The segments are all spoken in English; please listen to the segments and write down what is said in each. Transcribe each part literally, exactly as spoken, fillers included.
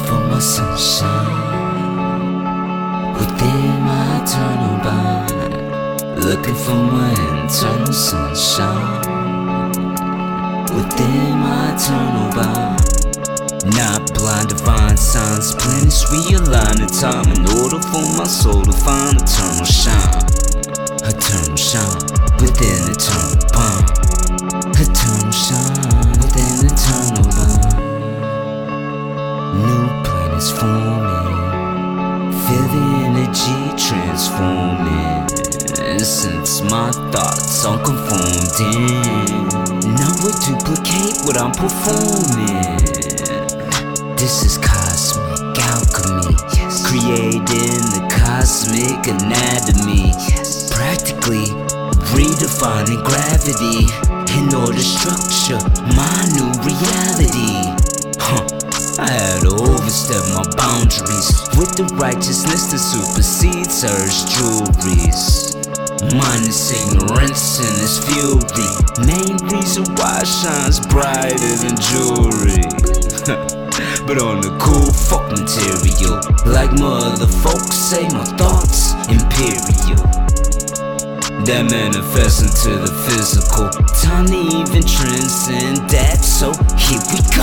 for my sunshine within my eternal bind. Looking for my internal sunshine within my eternal bind. Not blind, divine signs, planets realign in time in order for my soul to find eternal shine. Eternal shine within eternal bind. Eternal shine within eternal bind. New planets forming, feel the energy transforming. Since my thoughts are conformed in, now we duplicate what I'm performing. This is cosmic alchemy, yes. Creating the cosmic anatomy, yes. Practically redefining gravity in order to structure my new reality. Huh. I had to overstep my boundaries with the righteousness that supersedes Earth's jewelries. Minus ignorance and its fury, main reason why it shines brighter than jewelry. But on the cool fuck material, like my other folks say, my thoughts imperial, that manifests into the physical. Time to even transcend that, so here we go.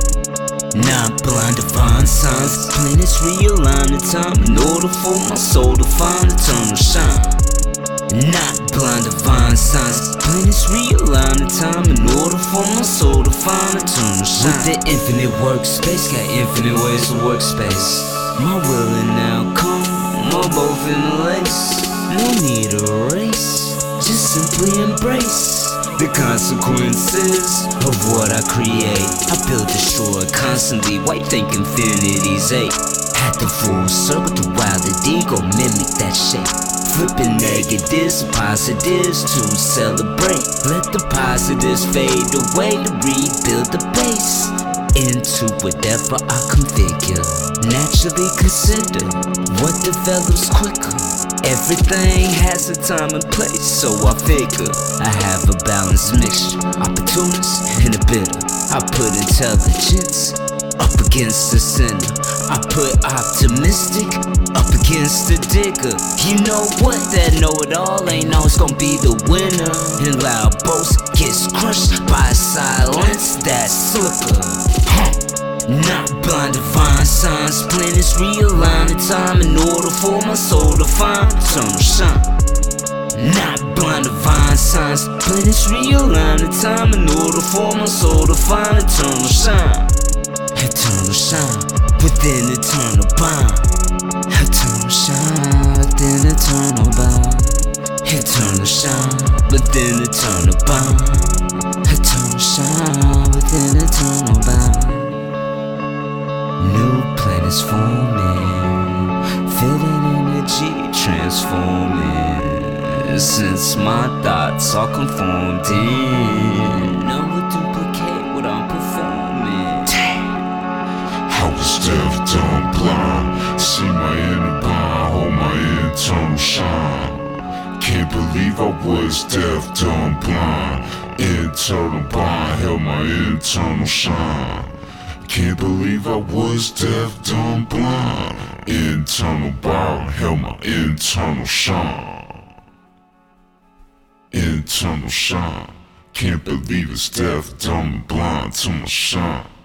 Not blind, divine signs, planets realign in time in order for my soul to find eternal shine. Not blind, divine signs, planets realign in time in order for my soul to find eternal shine. With the infinite workspace, got infinite ways to workspace. My will and outcome are both in the lace. No need to erase, just simply embrace the consequences of what I create. I build, destroy constantly, white think infinity's eight. At the full circle throughout the ego, mimic that shape. Flipping negatives, positives to celebrate. Let the positives fade away to rebuild the base into whatever I configure. Naturally consider what develops quicker. Everything has a time and place, so I figure I have a balanced mixture, opportunist and a bitter. I put intelligence up against the sinner. I put optimistic up against the digger. You know what? That know-it-all ain't always gonna be the winner. And loud boast gets crushed by silence that's slicker. Huh. Not blind, divine signs, planets realign in time in order for my soul to find eternal shine. Not blind, divine signs, planets realign in time in order for my soul to find eternal shine. Eternal shine within eternal bind. Eternal shine within eternal bind. Eternal shine within eternal bind. Eternal shine within eternal bind. New planets forming, feeling energy transforming. Since my thoughts are conformed in, now we duplicate what I'm performing. I was deaf, dumb, blind. See my inner bind, hold my internal shine. Can't believe I was deaf, dumb, blind. Internal bind, held my internal shine. Can't believe I was deaf, dumb, blind. Internal bind, held my internal shine. Internal shine. Can't believe it's deaf, dumb, blind to my shine.